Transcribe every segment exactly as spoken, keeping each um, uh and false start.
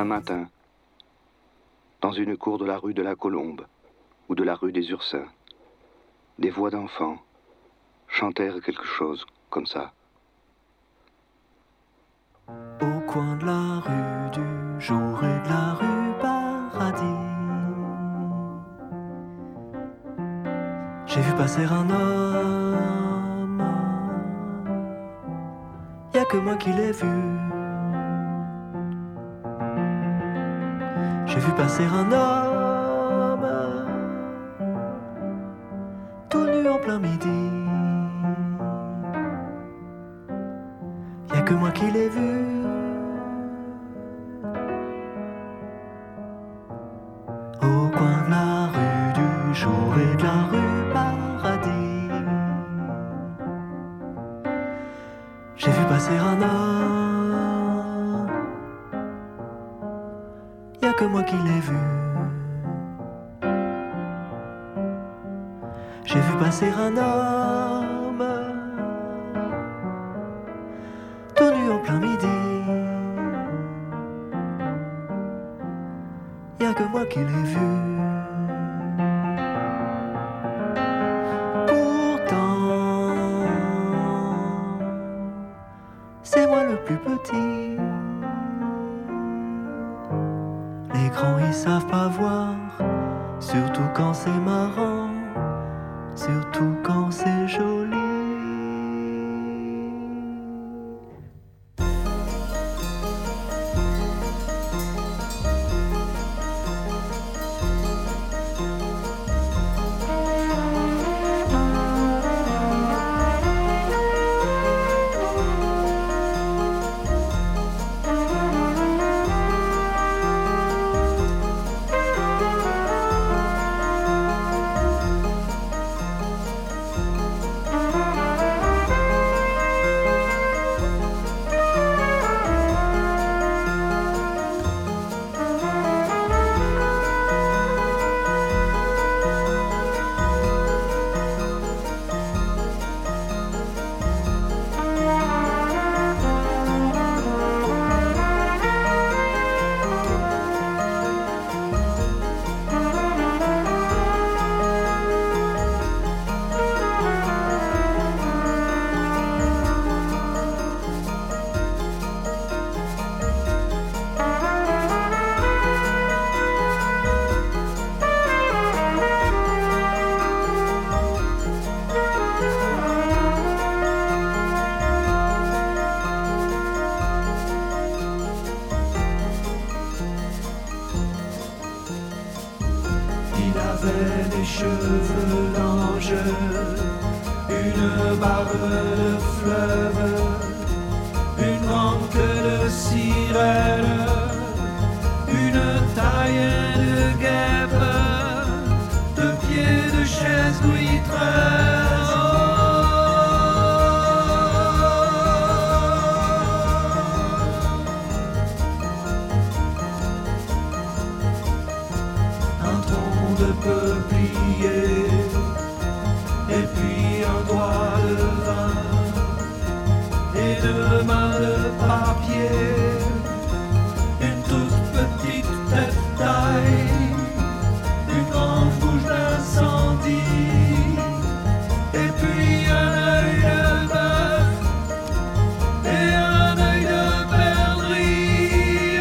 Un matin, dans une cour de la rue de la Colombe ou de la rue des Ursins, des voix d'enfants chantèrent quelque chose comme ça. Au coin de la rue du jour et de la rue Paradis, j'ai vu passer un homme. Y'a que moi qui l'ai vu. J'ai vu passer un homme tout nu en plein midi. Y'a que moi qui l'ai vu. Au coin de la rue du jour et de la rue Paradis, j'ai vu passer un homme. Y'a que moi qui l'ai vu. J'ai vu passer un homme tout nu en plein midi. Y'a que moi qui l'ai vu. Pourtant, c'est moi le plus petit. Les grands ils savent pas voir, surtout quand c'est marrant, surtout quand c'est joli. Les cheveux d'ange, une barbe de fleuve, une grande queue de sirène, une taille de guêpe, deux pieds de chaise Louis treize. Un tronc de peuplier, et puis un doigt de vin, et deux mains de papier, une toute petite tête taille, une grande bouche d'incendie, et puis un œil de bœuf, et un œil de perdrix.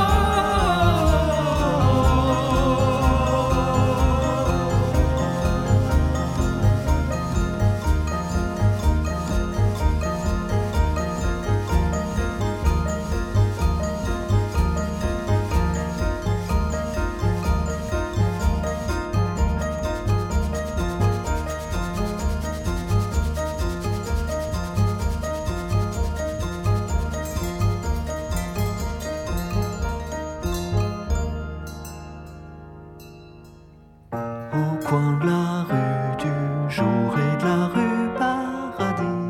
Au coin de la rue du jour et de la rue Paradis,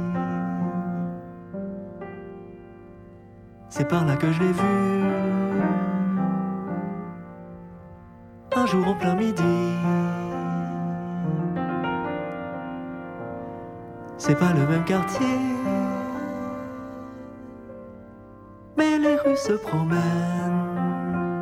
c'est par là que je l'ai vu. Un jour en plein midi, c'est pas le même quartier, mais les rues se promènent.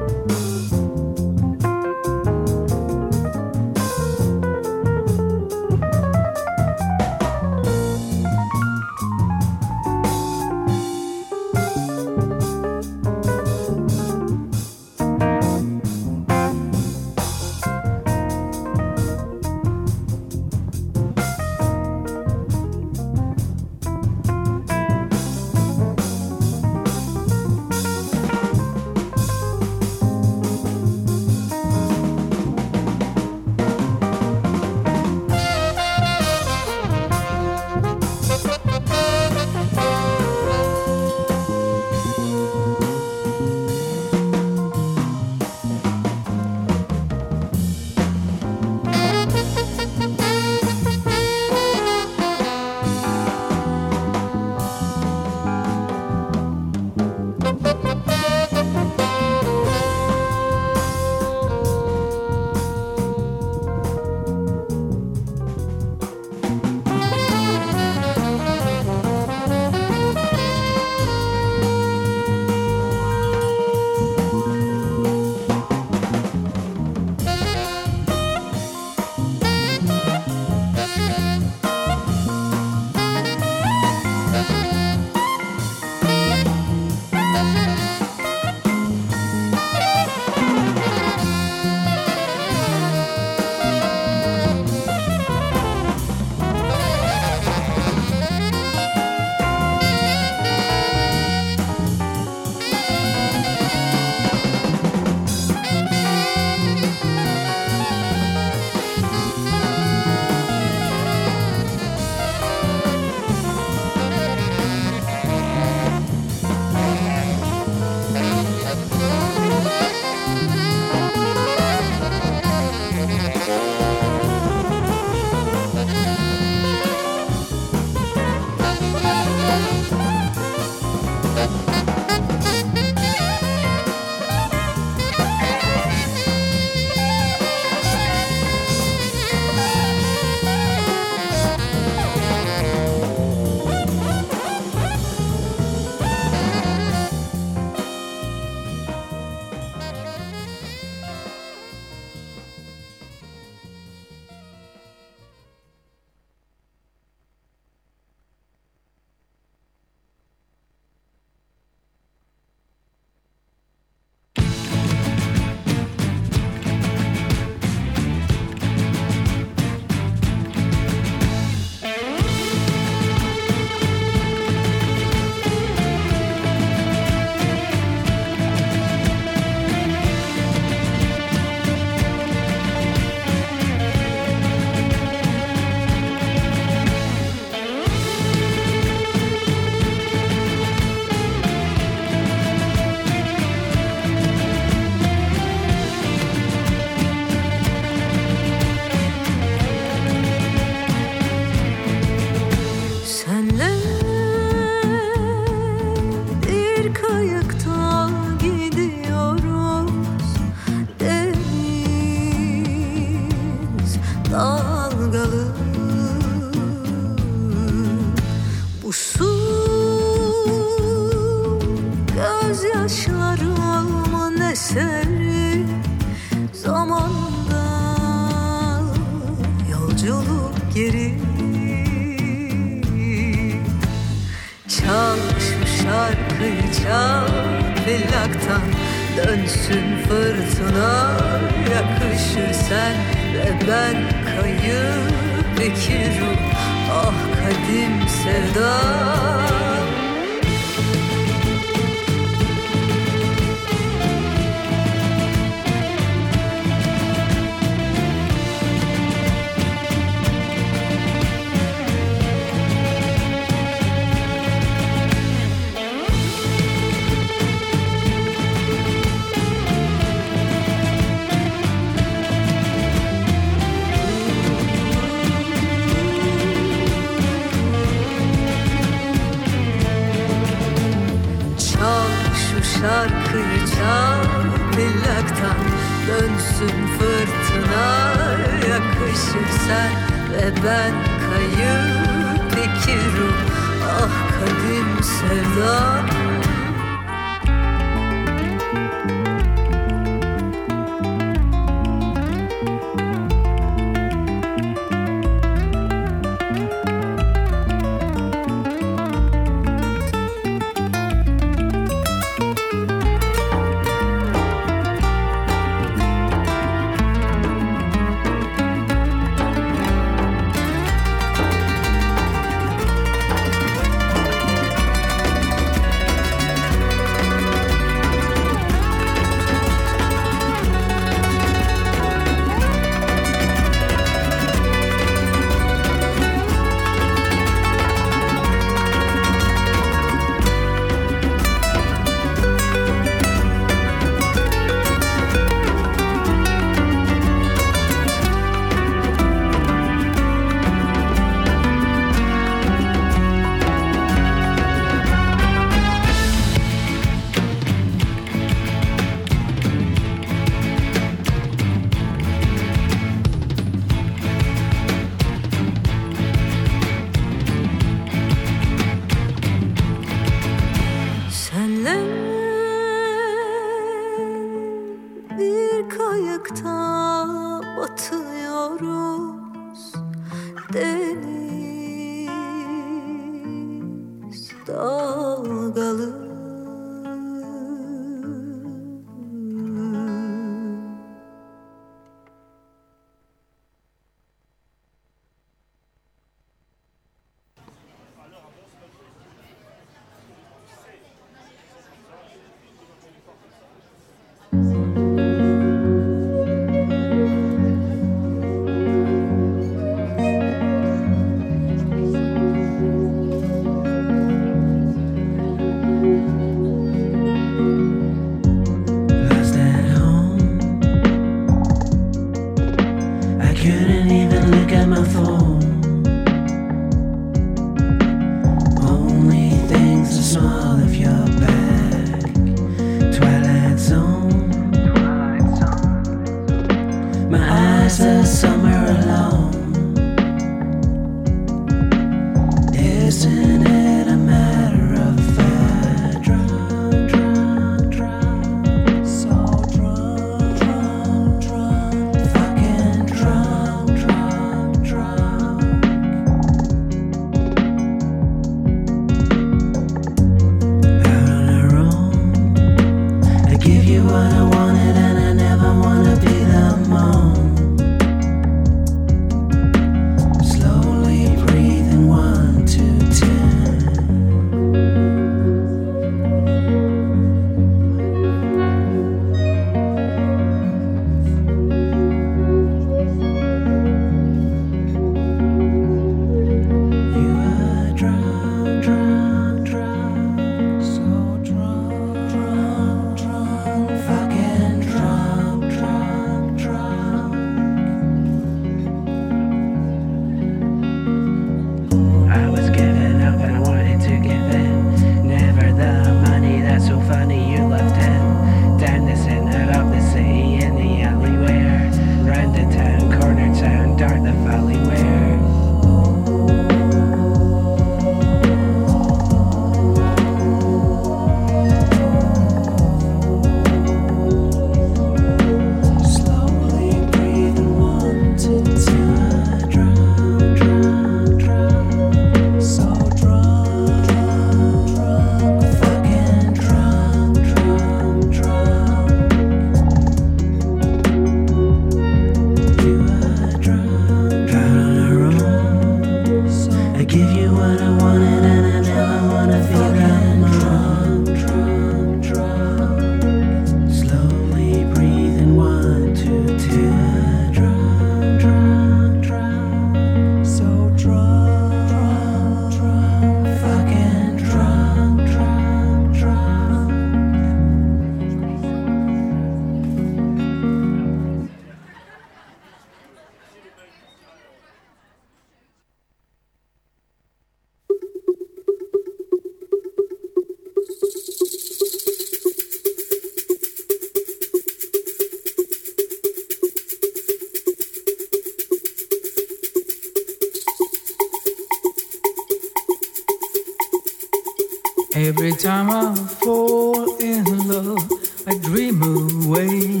Every time I fall in love, I dream away.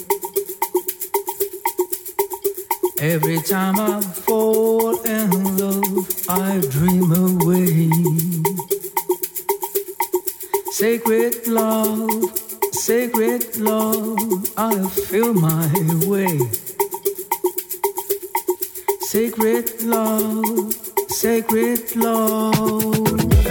Every time I fall in love, I dream away. Sacred love, sacred love, I feel my way. Sacred love, sacred love.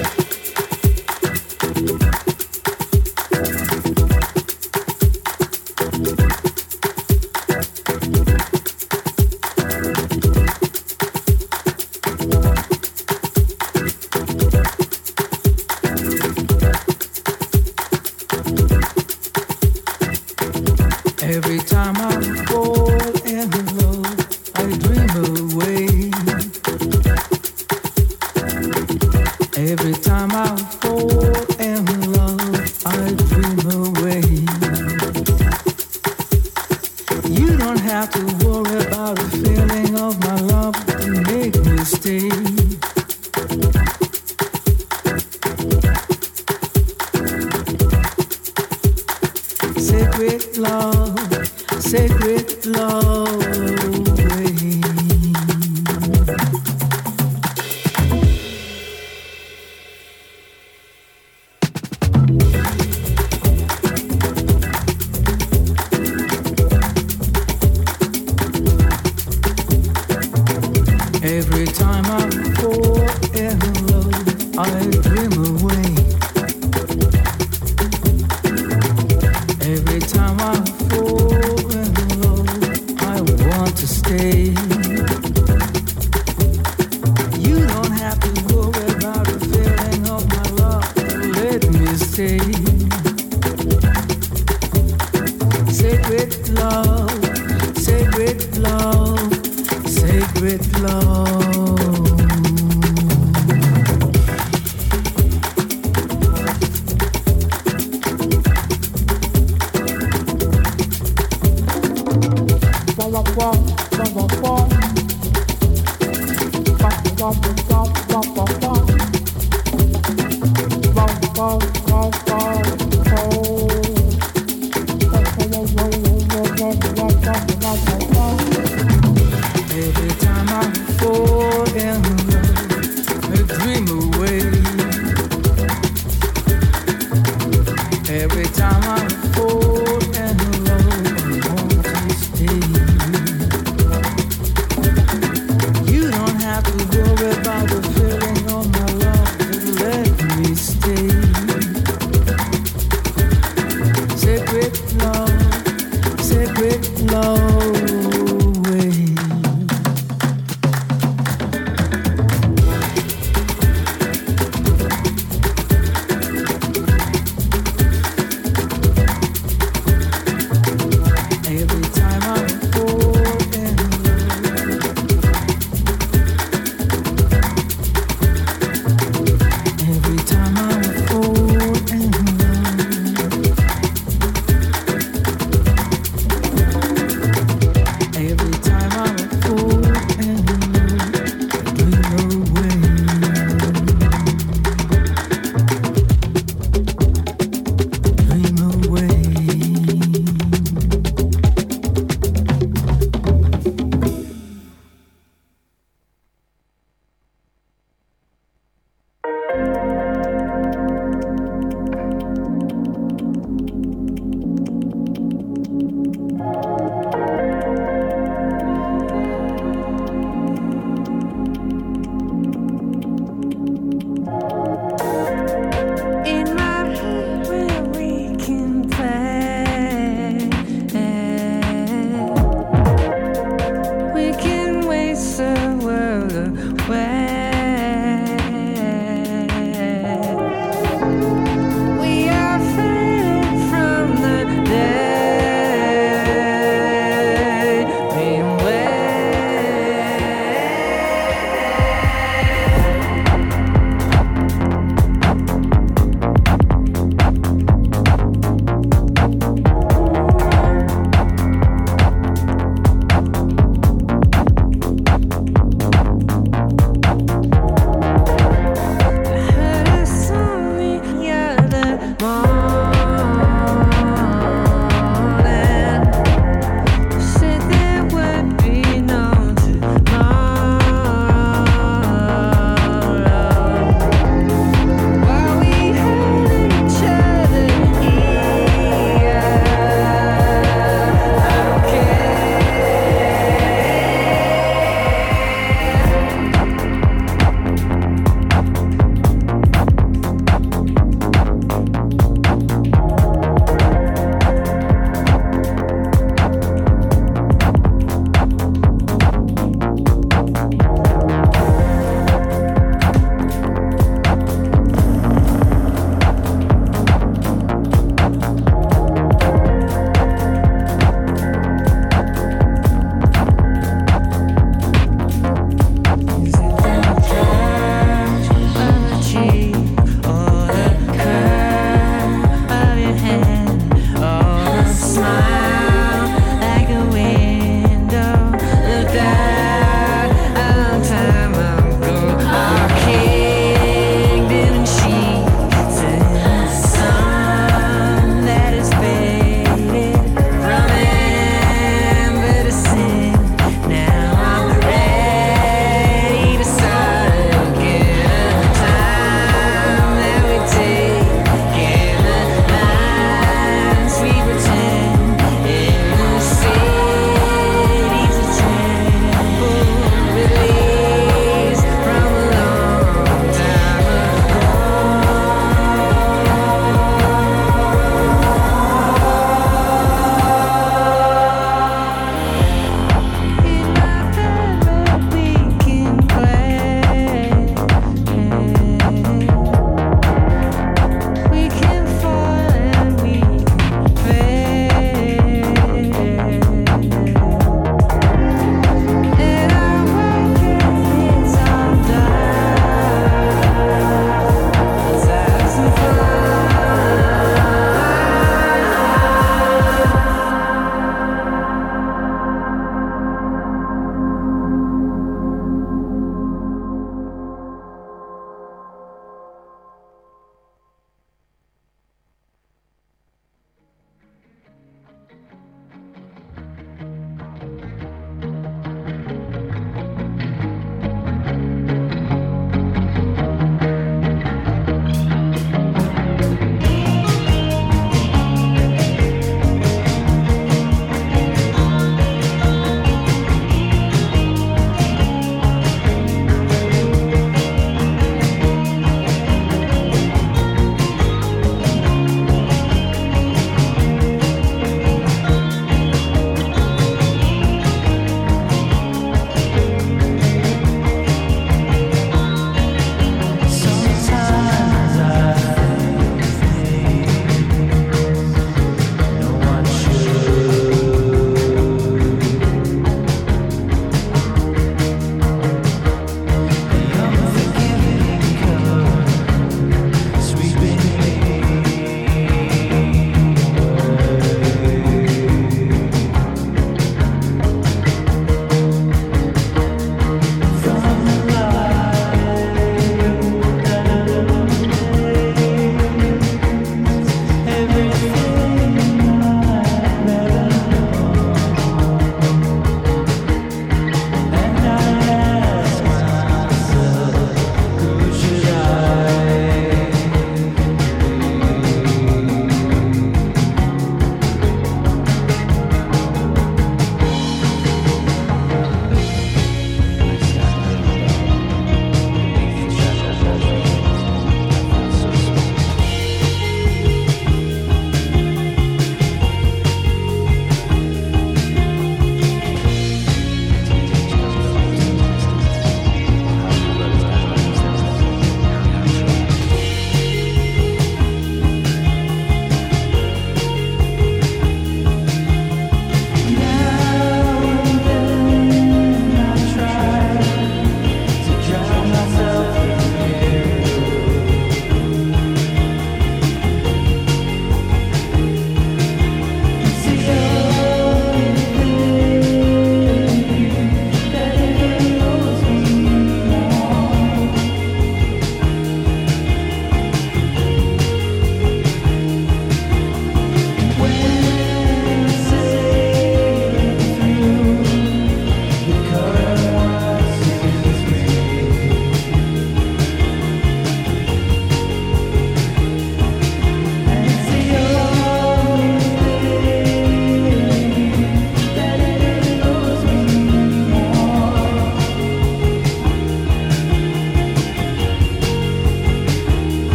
Every time I fall in love, I dream away. Every time I fall in love, I dream away. You don't have to worry about the feeling of my love to make me stay. Sacred love, sacred love. Every time I fall in love, I dream away. Every time I fall in love, I want to stay. You don't have to worry about the feeling of my love. Let me stay. Sacred love, sacred love, sacred love. Every time I fall in love, I dream away. Every time I fall in love, I want to stay. You don't have to worry about the feeling of my love, just let me stay. Sacred love, sacred love.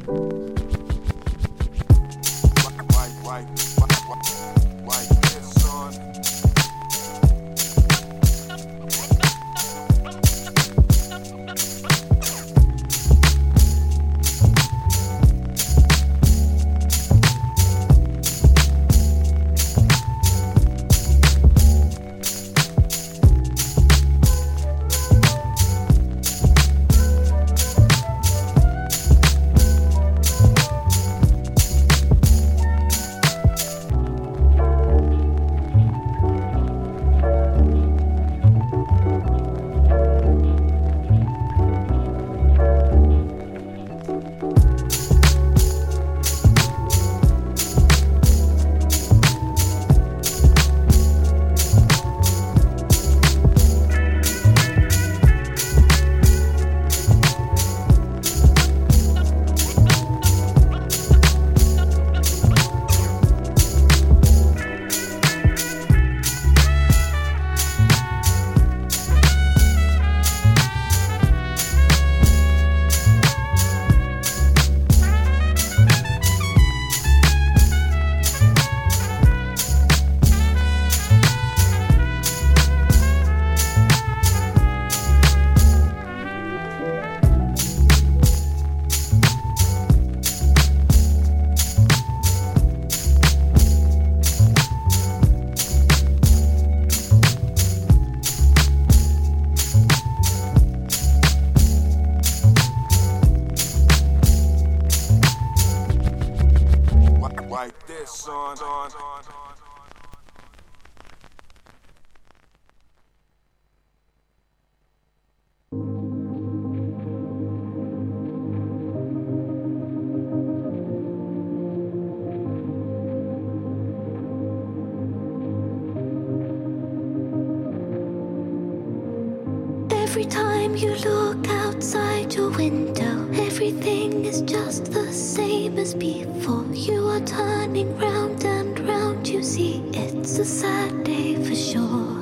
Every time you look outside your window, everything is just the same as before. You are turning round and round, you see it's a sad day for sure.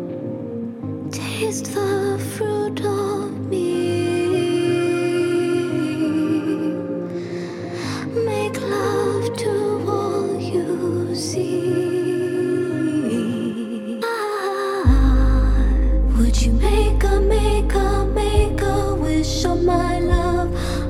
Taste the fruit of me. Make love to all you see. Would you make a, make a, make a wish on my love?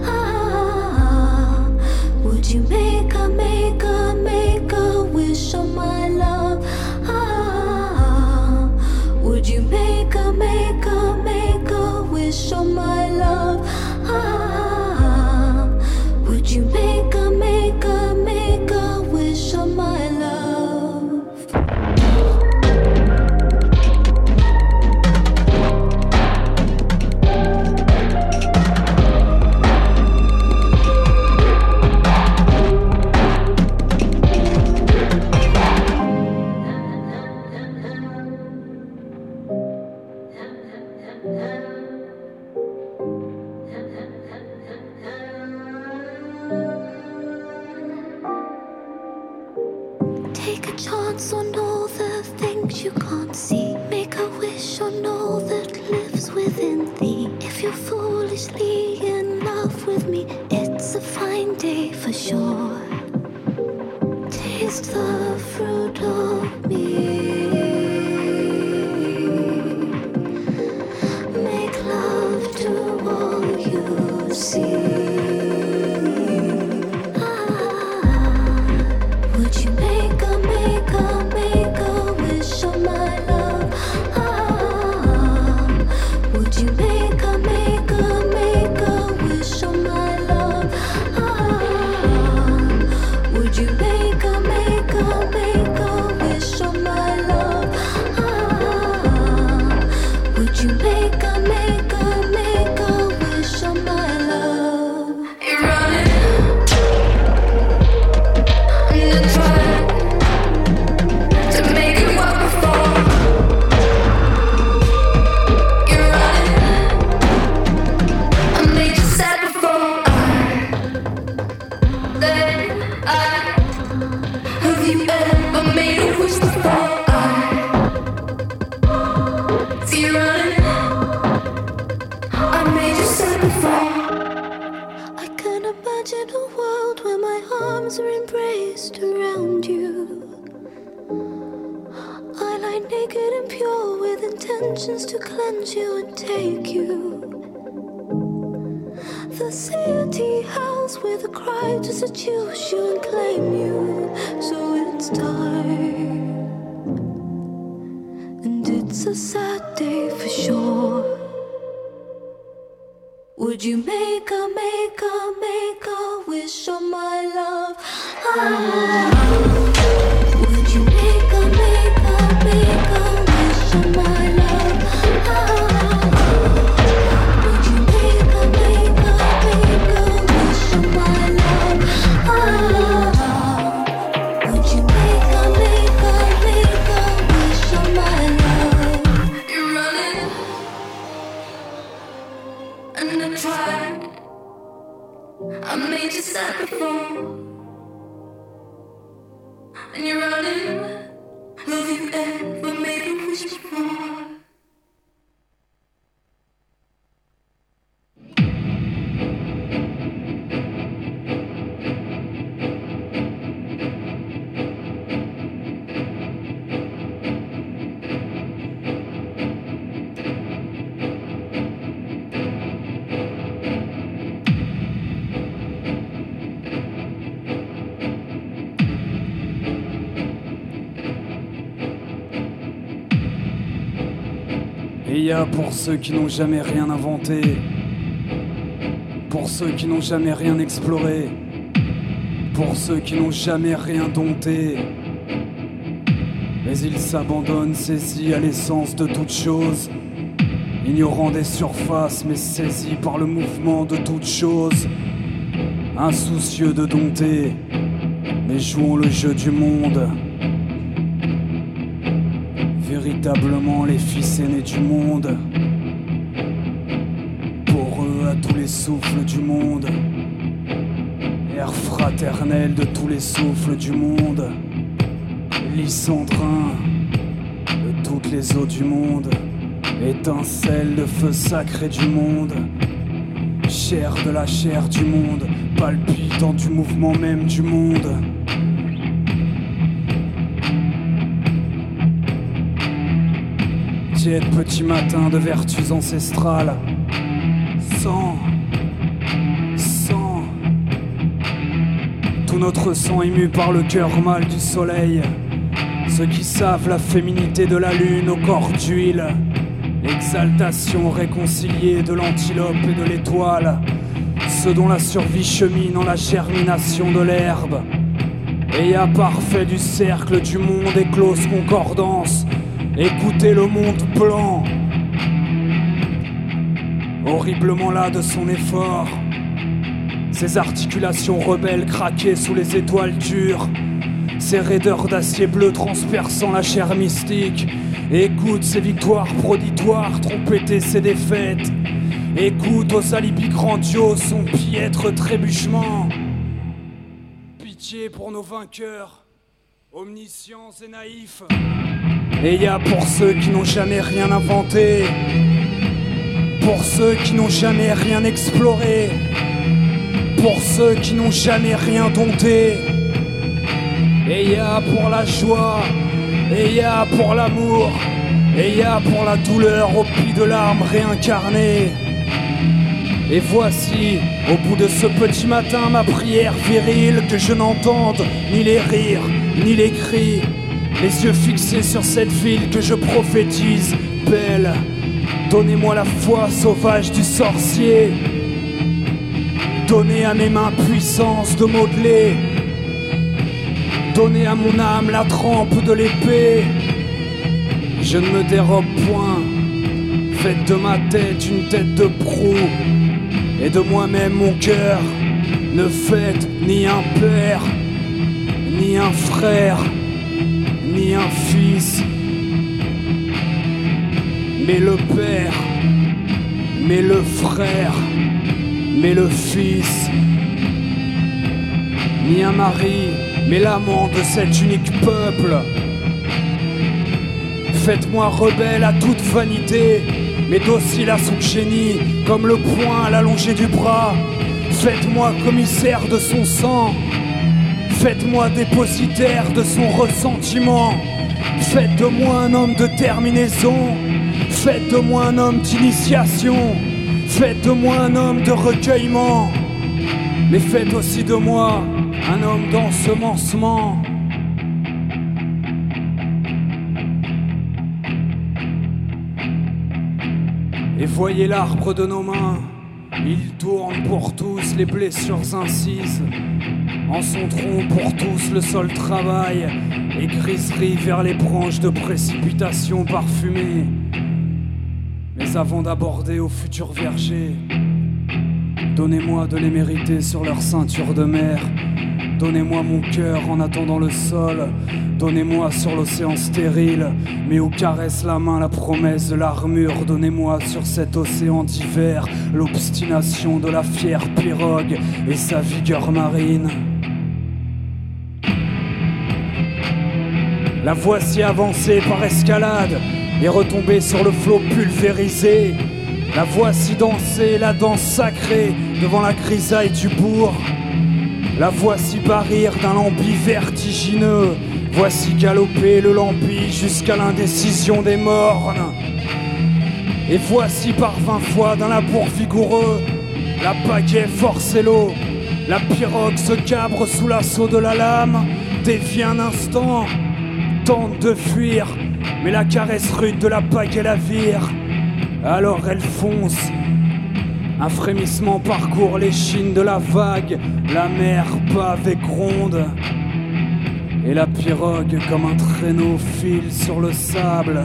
Ah, would you make a, make a, make a wish on my love? Ah, would you make a, make a, make a wish on my love? Ah, would you make a, make a, make a wish on my love? Take a chance on all the things you can't see. Make a wish on all that lives within thee. If you're foolishly in love with me, it's a fine day for sure. Taste the fruit of me. Make love to all you see. Would you make a, make a, make a wish on my love? Ah, would you make a, make a, make a wish on my love? Ah, would you make a, make a in a world where my arms are embraced around you. I lie naked and pure with intentions to cleanse you and take you. The city house with a cry to seduce you and claim you. So it's time, and it's a sad day for sure. Would you make a, make a, make a wish on my love? Ah. Would you make a, make a, make a wish on my love? Ah. Would you make a, make a, make a wish on my love? Ah. Would you make a, make a, make a wish on my love? You're running and I tried. I made you sacrifice. And you're running. Love you ever made a wish before? Et y a pour ceux qui n'ont jamais rien inventé, pour ceux qui n'ont jamais rien exploré, pour ceux qui n'ont jamais rien dompté. Mais ils s'abandonnent, saisis à l'essence de toute chose, ignorant des surfaces, mais saisis par le mouvement de toute chose, insoucieux de dompter, mais jouons le jeu du monde. Véritablement les fils aînés du monde, pour eux à tous les souffles du monde, air fraternel de tous les souffles du monde, lysandrin de toutes les eaux du monde, étincelle de feu sacré du monde, chair de la chair du monde, palpitant du mouvement même du monde. Tiède petit matin de vertus ancestrales, sang, sang, tout notre sang ému par le cœur mâle du soleil, ceux qui savent la féminité de la lune au corps d'huile, l'exaltation réconciliée de l'antilope et de l'étoile, ceux dont la survie chemine en la germination de l'herbe, et à parfait du cercle du monde éclose concordance. Écoutez le monde blanc, horriblement las de son effort, ses articulations rebelles craquées sous les étoiles dures, ses raideurs d'acier bleu transperçant la chair mystique. Écoute ses victoires proditoires trompetter ses défaites, écoute aux alibis grandioses son piètre trébuchement. Pitié pour nos vainqueurs, omniscients et naïfs. Et y a pour ceux qui n'ont jamais rien inventé, pour ceux qui n'ont jamais rien exploré, pour ceux qui n'ont jamais rien dompté. Et y a pour la joie, et y a pour l'amour, et y a pour la douleur au pli de larmes réincarnées. Et voici, au bout de ce petit matin, ma prière virile, que je n'entende ni les rires, ni les cris. Les yeux fixés sur cette ville que je prophétise, belle. Donnez-moi la foi sauvage du sorcier. Donnez à mes mains puissance de modeler. Donnez à mon âme la trempe de l'épée. Je ne me dérobe point. Faites de ma tête une tête de proue, et de moi-même mon cœur. Ne faites ni un père, ni un frère, ni un fils, mais le père, mais le frère, mais le fils, ni un mari, mais l'amant de cet unique peuple. Faites-moi rebelle à toute vanité, mais docile à son génie, comme le poing à l'allongée du bras. Faites-moi commissaire de son sang. Faites-moi dépositaire de son ressentiment. Faites de moi un homme de terminaison. Faites de moi un homme d'initiation. Faites de moi un homme de recueillement. Mais faites aussi de moi un homme d'ensemencement. Et voyez l'arbre de nos mains, il tourne pour tous les blessures incises. En son tronc pour tous le sol travaille, et griserie vers les branches de précipitation parfumées. Mais avant d'aborder au futur verger, donnez-moi de les mériter sur leur ceinture de mer. Donnez-moi mon cœur en attendant le sol. Donnez-moi sur l'océan stérile, mais où caresse la main la promesse de l'armure. Donnez-moi sur cet océan d'hiver l'obstination de la fière pirogue et sa vigueur marine. La voici avancée par escalade et retombée sur le flot pulvérisé. La voici danser la danse sacrée devant la grisaille du bourg. La voici barrir d'un lambi vertigineux. Voici galoper le lambi jusqu'à l'indécision des mornes. Et voici par vingt fois d'un labour vigoureux la pagaie force l'eau. La pirogue se cabre sous l'assaut de la lame, dévie un instant, tente de fuir, mais la caresse rude de la pagaie la vire. Alors elle fonce. Un frémissement parcourt l'échine de la vague. La mer bave et gronde. Et la pirogue comme un traîneau file sur le sable.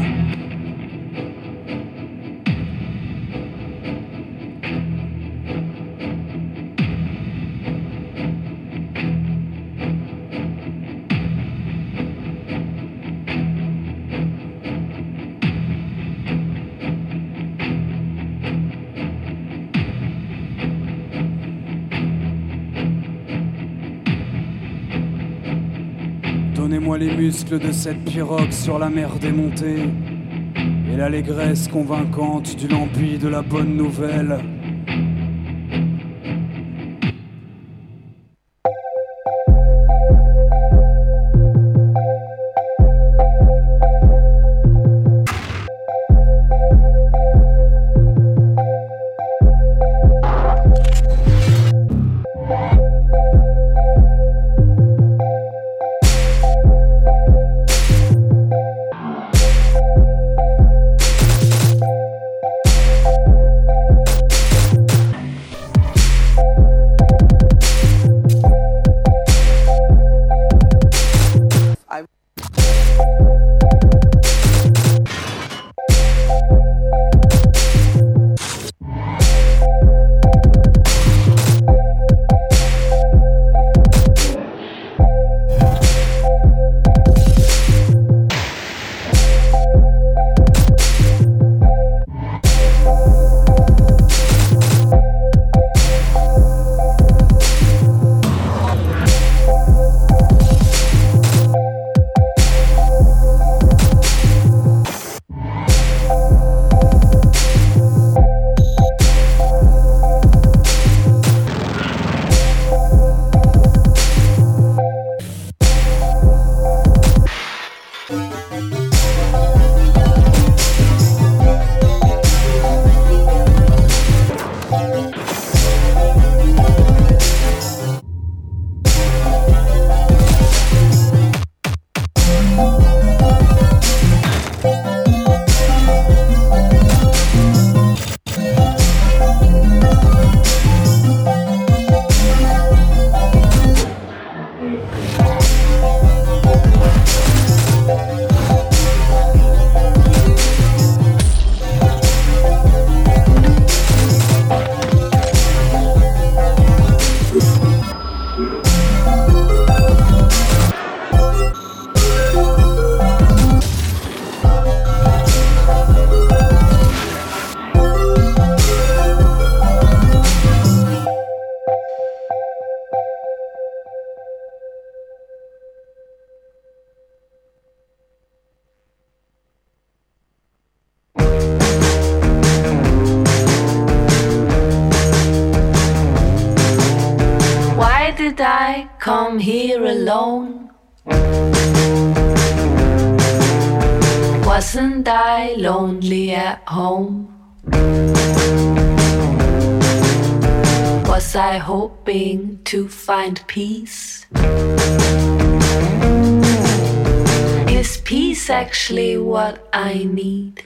Donnez-moi les muscles de cette pirogue sur la mer démontée et l'allégresse convaincante du lambi de la bonne nouvelle. did I come here alone? Wasn't I lonely at home? Was I hoping to find peace? Is peace actually what I need?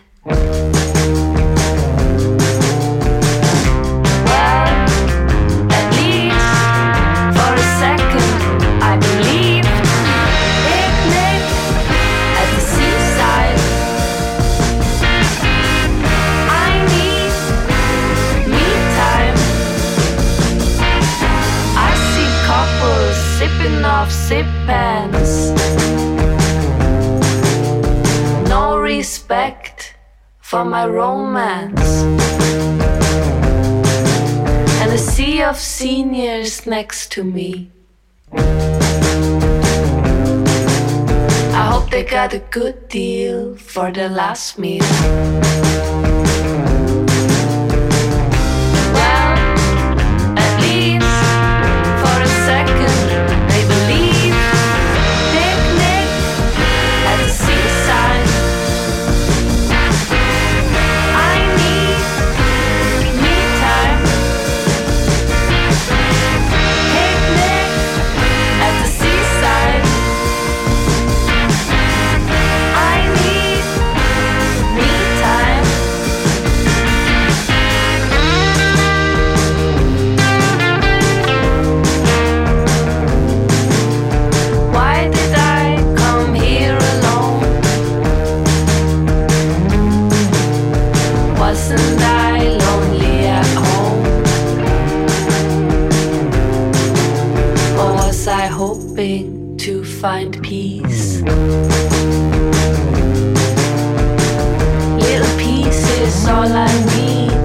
Sipping off sip pans. No respect for my romance. And a sea of seniors next to me. I hope they got a good deal for their last meal. Well, at least for a second they believe. Picnic at the seaside. I need me time. Picnic at the seaside. I need me time. Why did I come here alone? Wasn't I lonely at home? Or was I hoping to find peace? Little peace is all I need.